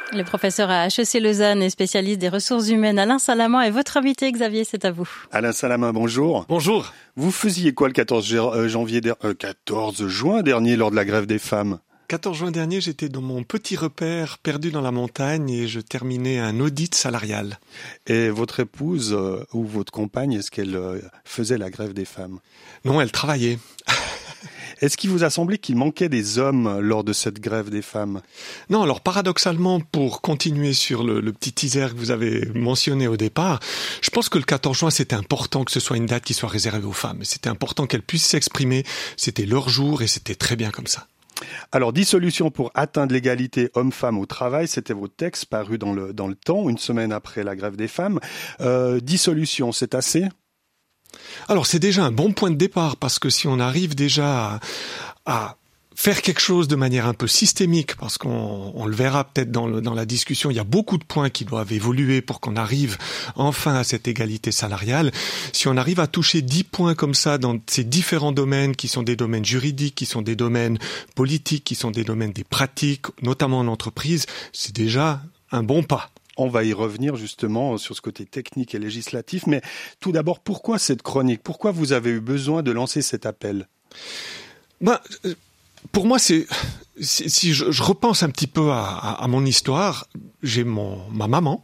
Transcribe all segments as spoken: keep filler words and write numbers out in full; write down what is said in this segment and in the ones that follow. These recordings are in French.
Le professeur à H E C Lausanne et spécialiste des ressources humaines Alain Salaman est votre invité. Xavier, c'est à vous. Alain Salaman, bonjour. Bonjour. Vous faisiez quoi le quatorze janvier, euh, quatorze juin dernier lors de la grève des femmes ? quatorze juin dernier, j'étais dans mon petit repère perdu dans la montagne et je terminais un audit salarial. Et votre épouse euh, ou votre compagne, est-ce qu'elle euh, faisait la grève des femmes ? Non, elle travaillait. Est-ce qu'il vous a semblé qu'il manquait des hommes lors de cette grève des femmes ? Non, alors paradoxalement, pour continuer sur le, le petit teaser que vous avez mentionné au départ, je pense que le quatorze juin, c'était important que ce soit une date qui soit réservée aux femmes. C'était important qu'elles puissent s'exprimer, c'était leur jour et c'était très bien comme ça. Alors, dix solutions pour atteindre l'égalité homme-femme au travail, c'était votre texte paru dans le, dans le temps, une semaine après la grève des femmes. Euh, dix solutions, c'est assez ? Alors c'est déjà un bon point de départ parce que si on arrive déjà à, à faire quelque chose de manière un peu systémique, parce qu'on on le verra peut-être dans, le, dans la discussion, il y a beaucoup de points qui doivent évoluer pour qu'on arrive enfin à cette égalité salariale. Si on arrive à toucher dix points comme ça dans ces différents domaines qui sont des domaines juridiques, qui sont des domaines politiques, qui sont des domaines des pratiques, notamment en entreprise, c'est déjà un bon pas. On va y revenir justement sur ce côté technique et législatif, mais tout d'abord, pourquoi cette chronique ? Pourquoi vous avez eu besoin de lancer cet appel ? Ben, pour moi, c'est si, si je, je repense un petit peu à, à, à mon histoire, j'ai mon ma maman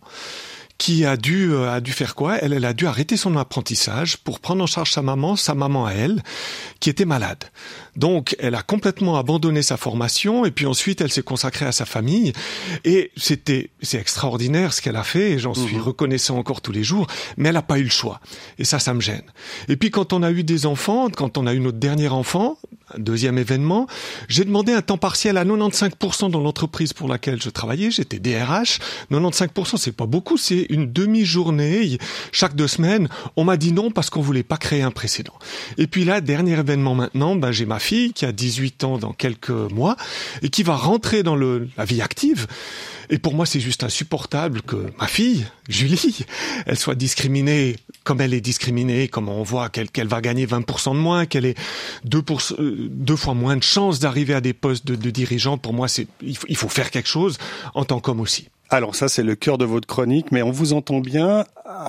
qui a dû euh, a dû faire quoi ? Elle, elle a dû arrêter son apprentissage pour prendre en charge sa maman, sa maman à elle, qui était malade. Donc, elle a complètement abandonné sa formation et puis ensuite, elle s'est consacrée à sa famille. Et c'était c'est extraordinaire ce qu'elle a fait et j'en suis mmh. reconnaissant encore tous les jours. Mais elle n'a pas eu le choix. Et ça, ça me gêne. Et puis, quand on a eu des enfants, quand on a eu notre dernier enfant, un deuxième événement, j'ai demandé un temps partiel à quatre-vingt-quinze pour cent dans l'entreprise pour laquelle je travaillais. J'étais D R H. quatre-vingt-quinze pour cent, c'est pas beaucoup, c'est une demi-journée chaque deux semaines. On m'a dit non parce qu'on voulait pas créer un précédent. Et puis là, dernier événement maintenant, ben, j'ai ma fille qui a dix-huit ans dans quelques mois et qui va rentrer dans le, la vie active. Et pour moi, c'est juste insupportable que ma fille, Julie, elle soit discriminée comme elle est discriminée, comme on voit qu'elle, qu'elle va gagner vingt pour cent de moins, qu'elle ait deux, pour, deux fois moins de chances d'arriver à des postes de, de dirigeants. Pour moi, c'est, il faut, il faut faire quelque chose en tant qu'homme aussi. Alors ça, c'est le cœur de votre chronique, mais on vous entend bien.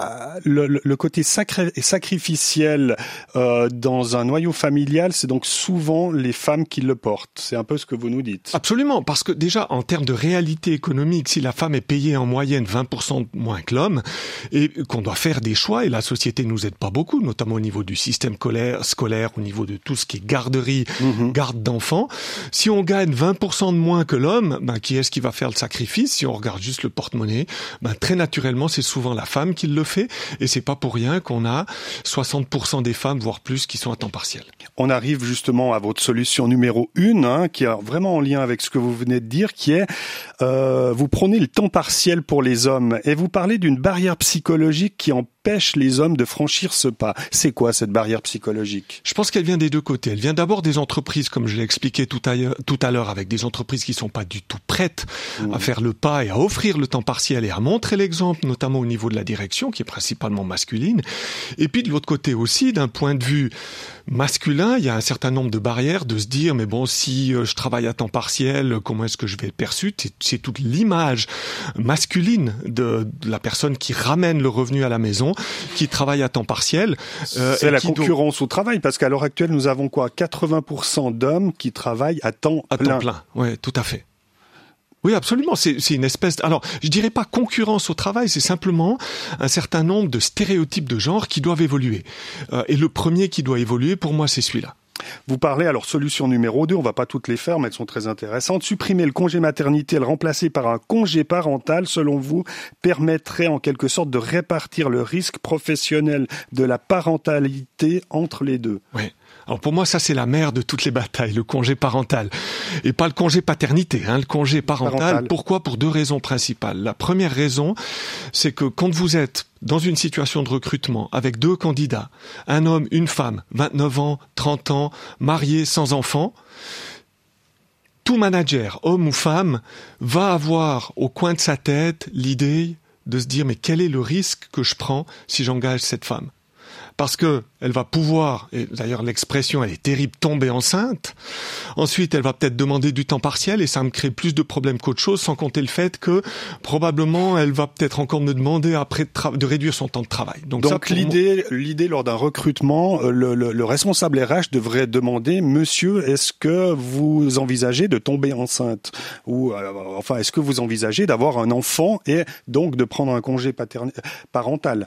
Le, le, le côté sacré, sacrificiel euh, dans un noyau familial, c'est donc souvent les femmes qui le portent. C'est un peu ce que vous nous dites. Absolument, parce que déjà, en termes de réalité économique, si la femme est payée en moyenne vingt pour cent moins que l'homme, et qu'on doit faire des choix, et la société nous aide pas beaucoup, notamment au niveau du système scolaire, scolaire au niveau de tout ce qui est garderie, mmh. garde d'enfants, si on gagne vingt pour cent de moins que l'homme, ben, qui est-ce qui va faire le sacrifice ? Si on regarde juste le porte-monnaie, ben, très naturellement, c'est souvent la femme qui le fait, et c'est pas pour rien qu'on a soixante pour cent des femmes, voire plus, qui sont à temps partiel. On arrive justement à votre solution numéro une, hein, qui est vraiment en lien avec ce que vous venez de dire, qui est, euh, vous prenez le temps partiel pour les hommes, et vous parlez d'une barrière psychologique qui empêche les hommes de franchir ce pas. C'est quoi cette barrière psychologique ? Je pense qu'elle vient des deux côtés. Elle vient d'abord des entreprises, comme je l'ai expliqué tout à, tout à l'heure, avec des entreprises qui sont pas du tout prêtes mmh. à faire le pas et à offrir le temps partiel et à montrer l'exemple, notamment au niveau de la direction, qui est principalement masculine. Et puis de l'autre côté aussi, d'un point de vue masculin, il y a un certain nombre de barrières de se dire, mais bon, si je travaille à temps partiel, comment est-ce que je vais être perçu ? C'est, c'est toute l'image masculine de, de la personne qui ramène le revenu à la maison, qui travaille à temps partiel. Euh, c'est la concurrence do... au travail, parce qu'à l'heure actuelle, nous avons quoi ? quatre-vingts pour cent d'hommes qui travaillent à temps à plein. À temps plein, oui, tout à fait. Oui, absolument. C'est, c'est une espèce. Alors, je dirais pas concurrence au travail, c'est simplement un certain nombre de stéréotypes de genre qui doivent évoluer. Euh, et le premier qui doit évoluer, pour moi, c'est celui-là. Vous parlez, alors, solution numéro deux, on va pas toutes les faire, mais elles sont très intéressantes. Supprimer le congé maternité, le remplacer par un congé parental, selon vous, permettrait en quelque sorte de répartir le risque professionnel de la parentalité entre les deux. Oui. Alors pour moi, ça c'est la mère de toutes les batailles, le congé parental. Et pas le congé paternité, hein, le congé parental. parental. Pourquoi ? Pour deux raisons principales. La première raison, c'est que quand vous êtes dans une situation de recrutement avec deux candidats, un homme, une femme, vingt-neuf ans, trente ans, mariés, sans enfants, tout manager, homme ou femme, va avoir au coin de sa tête l'idée de se dire mais quel est le risque que je prends si j'engage cette femme ? Parce que elle va pouvoir, et d'ailleurs l'expression elle est terrible, tomber enceinte. Ensuite, elle va peut-être demander du temps partiel et ça me crée plus de problèmes qu'autre chose, sans compter le fait que probablement elle va peut-être encore me demander après de, tra- de réduire son temps de travail. Donc, Donc ça, l'idée, moi... l'idée lors d'un recrutement, le, le, le responsable R H devrait demander, monsieur, est-ce que vous envisagez de tomber enceinte ? Ou euh, enfin, est-ce que vous envisagez d'avoir un enfant et donc de prendre un congé paterni- parental ?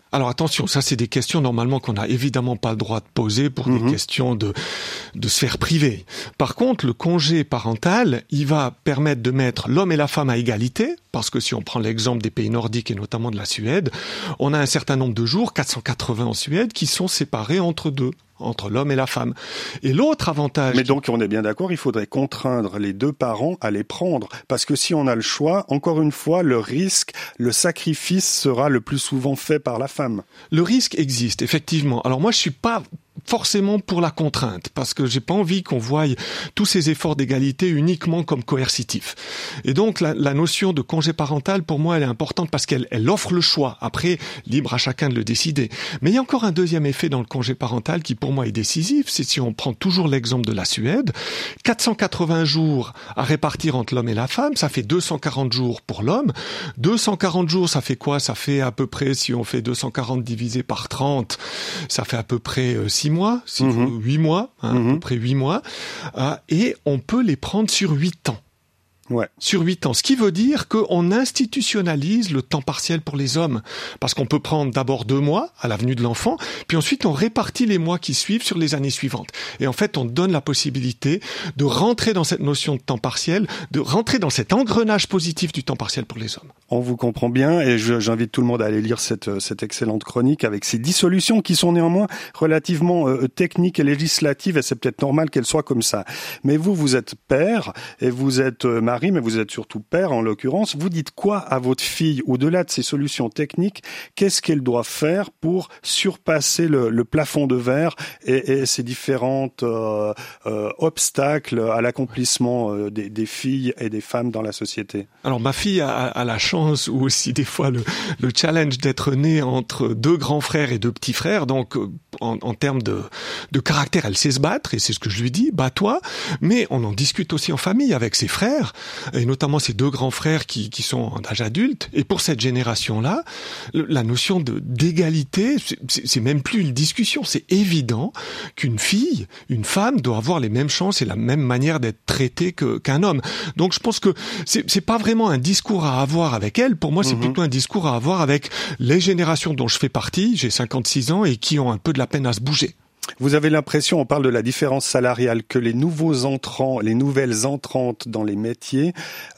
Alors attention, ça c'est des questions normalement qu'on n'a évidemment pas le droit de poser pour mmh. des questions de, de sphère privée. Par contre, le congé parental, il va permettre de mettre l'homme et la femme à égalité, parce que si on prend l'exemple des pays nordiques et notamment de la Suède, on a un certain nombre de jours, quatre cent quatre-vingts en Suède, qui sont séparés entre deux, entre l'homme et la femme. Et l'autre avantage... Mais donc on est bien d'accord, il faudrait contraindre les deux parents à les prendre, parce que si on a le choix, encore une fois, le risque, le sacrifice sera le plus souvent fait par la femme. Le risque existe, effectivement. Alors moi, je suis pas forcément pour la contrainte, parce que j'ai pas envie qu'on voie tous ces efforts d'égalité uniquement comme coercitifs. Et donc la, la notion de congé parental, pour moi, elle est importante parce qu'elle elle offre le choix. Après, libre à chacun de le décider. Mais il y a encore un deuxième effet dans le congé parental qui, pour moi, est décisif. C'est si on prend toujours l'exemple de la Suède, quatre cent quatre-vingts jours à répartir entre l'homme et la femme, ça fait deux cent quarante jours pour l'homme. deux cent quarante jours, ça fait quoi ? Ça fait à peu près, si on fait deux cent quarante divisé par trente, ça fait à peu près euh, six mois, six, mmh. huit mois, hein, mmh. à peu près huit mois, euh, et on peut les prendre sur huit ans. Ouais. Sur huit ans. Ce qui veut dire qu'on institutionnalise le temps partiel pour les hommes. Parce qu'on peut prendre d'abord deux mois à l'avenue de l'enfant, puis ensuite on répartit les mois qui suivent sur les années suivantes. Et en fait, on donne la possibilité de rentrer dans cette notion de temps partiel, de rentrer dans cet engrenage positif du temps partiel pour les hommes. On vous comprend bien et je, j'invite tout le monde à aller lire cette, cette excellente chronique avec ces dix solutions qui sont néanmoins relativement euh, techniques et législatives et c'est peut-être normal qu'elles soient comme ça. Mais vous, vous êtes père et vous êtes euh, mari, mais vous êtes surtout père en l'occurrence. Vous dites quoi à votre fille au-delà de ces solutions techniques ? Qu'est-ce qu'elle doit faire pour surpasser le, le plafond de verre et, et ces différentes euh, euh, obstacles à l'accomplissement euh, des, des filles et des femmes dans la société ? Alors ma fille a, a la chance ou aussi des fois le, le challenge d'être née entre deux grands frères et deux petits frères. Donc en, en termes de, de caractère, elle sait se battre et c'est ce que je lui dis, bats-toi. Mais on en discute aussi en famille avec ses frères. Et notamment ces deux grands frères qui, qui sont en âge adulte. Et pour cette génération-là, la notion de, d'égalité, c'est, c'est même plus une discussion. C'est évident qu'une fille, une femme doit avoir les mêmes chances et la même manière d'être traitée que, qu'un homme. Donc je pense que c'est, c'est pas vraiment un discours à avoir avec elle. Pour moi, c'est mmh. plutôt un discours à avoir avec les générations dont je fais partie. J'ai cinquante-six ans et qui ont un peu de la peine à se bouger. Vous avez l'impression, on parle de la différence salariale, que les nouveaux entrants, les nouvelles entrantes dans les métiers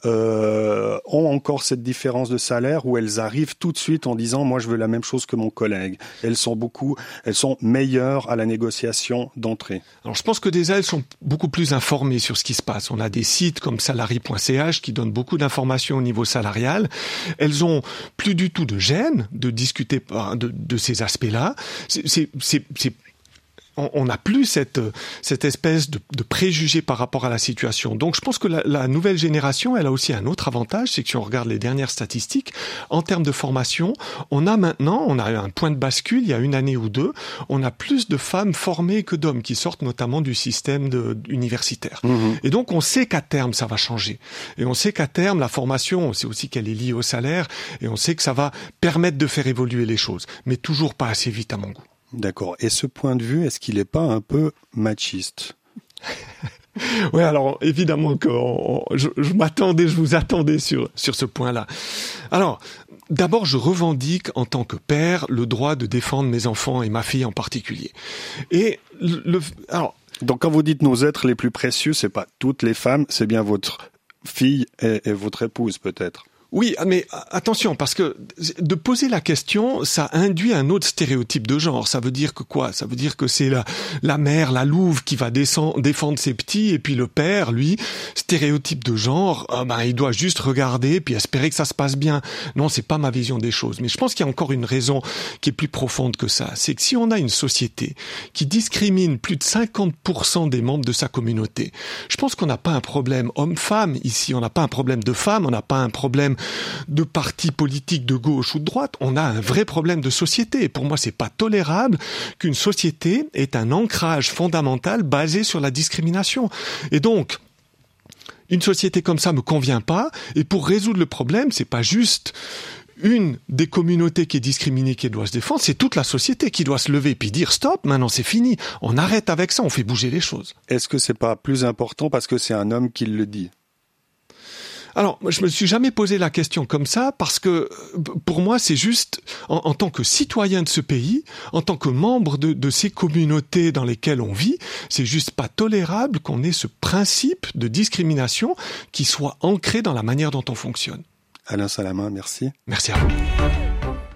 euh, ont encore cette différence de salaire où elles arrivent tout de suite en disant « moi je veux la même chose que mon collègue ». Elles sont beaucoup, elles sont meilleures à la négociation d'entrée. Alors je pense que déjà elles sont beaucoup plus informées sur ce qui se passe. On a des sites comme salary point c h qui donnent beaucoup d'informations au niveau salarial. Elles ont plus du tout de gêne de discuter de, de ces aspects-là. C'est, c'est, c'est, c'est on n'a plus cette cette espèce de, de préjugé par rapport à la situation. Donc je pense que la, la nouvelle génération, elle a aussi un autre avantage, c'est que si on regarde les dernières statistiques, en termes de formation, on a maintenant, on a eu un point de bascule il y a une année ou deux, on a plus de femmes formées que d'hommes qui sortent notamment du système de, universitaire. Mmh. Et donc on sait qu'à terme ça va changer. Et on sait qu'à terme la formation, on sait aussi qu'elle est liée au salaire et on sait que ça va permettre de faire évoluer les choses, mais toujours pas assez vite à mon goût. D'accord. Et ce point de vue, est-ce qu'il n'est pas un peu machiste ? Oui, alors évidemment que on, je, je m'attendais, je vous attendais sur sur ce point-là. Alors, d'abord, je revendique en tant que père le droit de défendre mes enfants et ma fille en particulier. Et le, le alors. Donc, quand vous dites nos êtres les plus précieux, c'est pas toutes les femmes, c'est bien votre fille et, et votre épouse peut-être. Oui, mais attention, parce que de poser la question, ça induit un autre stéréotype de genre. Ça veut dire que quoi ? Ça veut dire que c'est la, la mère, la louve qui va descend, défendre ses petits, et puis le père, lui, stéréotype de genre, ah ben, il doit juste regarder puis espérer que ça se passe bien. Non, c'est pas ma vision des choses. Mais je pense qu'il y a encore une raison qui est plus profonde que ça. C'est que si on a une société qui discrimine plus de cinquante pour cent des membres de sa communauté, je pense qu'on n'a pas un problème homme-femme ici. On n'a pas un problème de femmes, on n'a pas un problème de partis politiques de gauche ou de droite. On a un vrai problème de société. Et pour moi, c'est pas tolérable qu'une société ait un ancrage fondamental basé sur la discrimination. Et donc, une société comme ça me convient pas. Et pour résoudre le problème, c'est pas juste une des communautés qui est discriminée qui doit se défendre, c'est toute la société qui doit se lever et puis dire stop, maintenant c'est fini, on arrête avec ça, on fait bouger les choses. Est-ce que c'est pas plus important parce que c'est un homme qui le dit ? Alors, je me suis jamais posé la question comme ça parce que pour moi, c'est juste en, en tant que citoyen de ce pays, en tant que membre de, de ces communautés dans lesquelles on vit, c'est juste pas tolérable qu'on ait ce principe de discrimination qui soit ancré dans la manière dont on fonctionne. Alain Salamin, merci. Merci à vous.